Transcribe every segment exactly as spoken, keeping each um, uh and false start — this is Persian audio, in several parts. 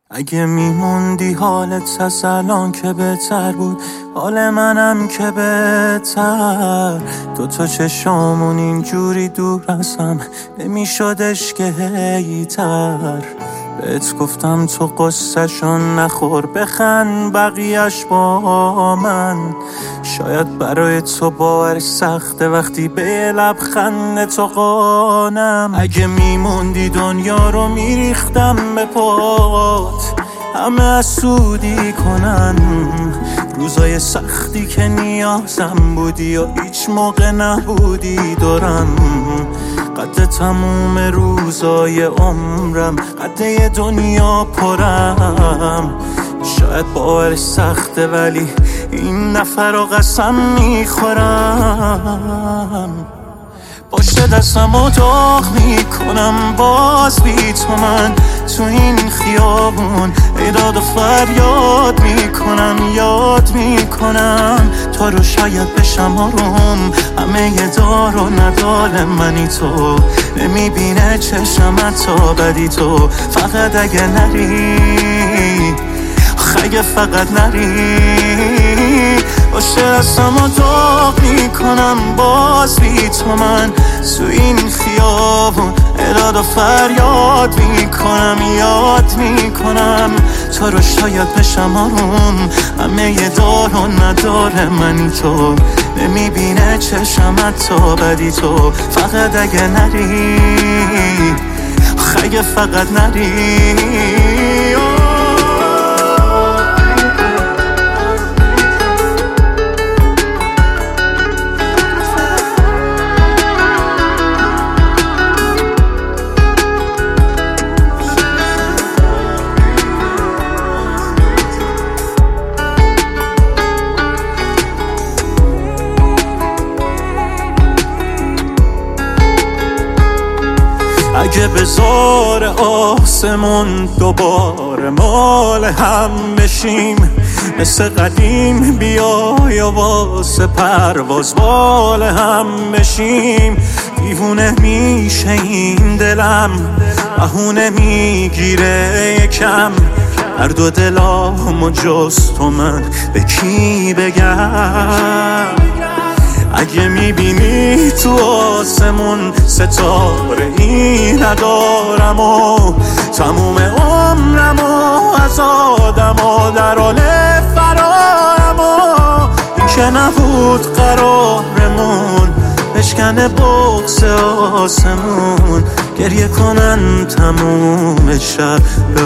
اگه میموندی حالت از الان که بهتر بود، حال منم که بهتر. دوتا چشامون اینجوری دور از هم نمیشدش که هیتر. بهت گفتم تو قصه‌شون نخور، بخند بقیه‌اش با من. شاید برای تو باور سخته وقتی به لبخند تو قانم. اگه میموندی دنیا رو میریختم به پات، همه حسودی کنن. روزای سختی که نیازم بودی و هیچ موقع نبودی دورم. قد تموم روزای عمرم، قد دنیا پرم. شاید باورش سخته ولی این نفر رو قسم میخورم. پشت دستم رو داغ میکنم باز بی تو من تو این خیابون. ایداد و فریاد میکنم یاد میکنم تو رو، شاید بشم آروم. همه یه دار و ندار منی تو، نمیبینه چشمت تا بدی تو. فقط اگه نری، اگه فقط نری. باشه دستم رو داغ میکنم باز بی تو من تو این خیابون. ایداد و فریاد میکنم یاد میکنم تو رو، شاید بشم آروم. همه یه دار و ندار منی تو، نمیبینه چشمت تا بدی تو. فقط اگه نری، اگه فقط نری. اگه بزار آسمون دوباره مال هم بشیم، مثل قدیم بیای و واسه پرواز بال هم بشیم. دیوونه میشه این دلم، بهونه میگیره یکم. هر دو دلامو جز تو من به کی بگم؟ اگه میبینی تو آسمون ستاره ای ندارم و تموم عمرم و از آدم و در حال فرارم و این که نبود قرارمون بشکنه بغض آسمون. گریه کنن تموم شب به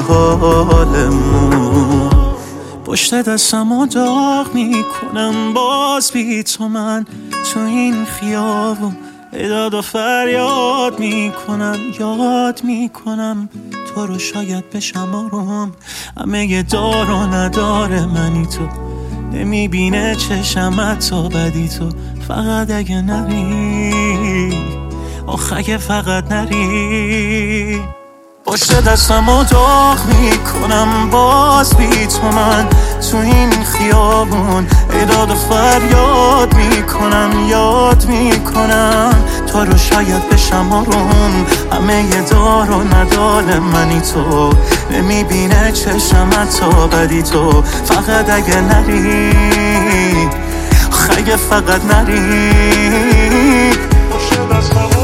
حالمون. پشت دستم رو داغ میکنم باز بی تو من تو این خیابون. ایداد و فریاد میکنم یاد میکنم تو رو، شاید بشم آروم. همه یه دار و ندار منی تو، نمیبینه چشمت تا بدی تو. فقط اگه نری، آخ اگه فقط نری. پشت دستم رو داغ میکنم باز بی تو من تو این خیابون. ایداد و فریاد میکنم یاد میکنم تو رو، شاید بشم آروم. همه یه دار و ندار منی تو، نمیبینه چشمت تا بدی تو. فقط اگه نری، اگه فقط نری. پشت دستم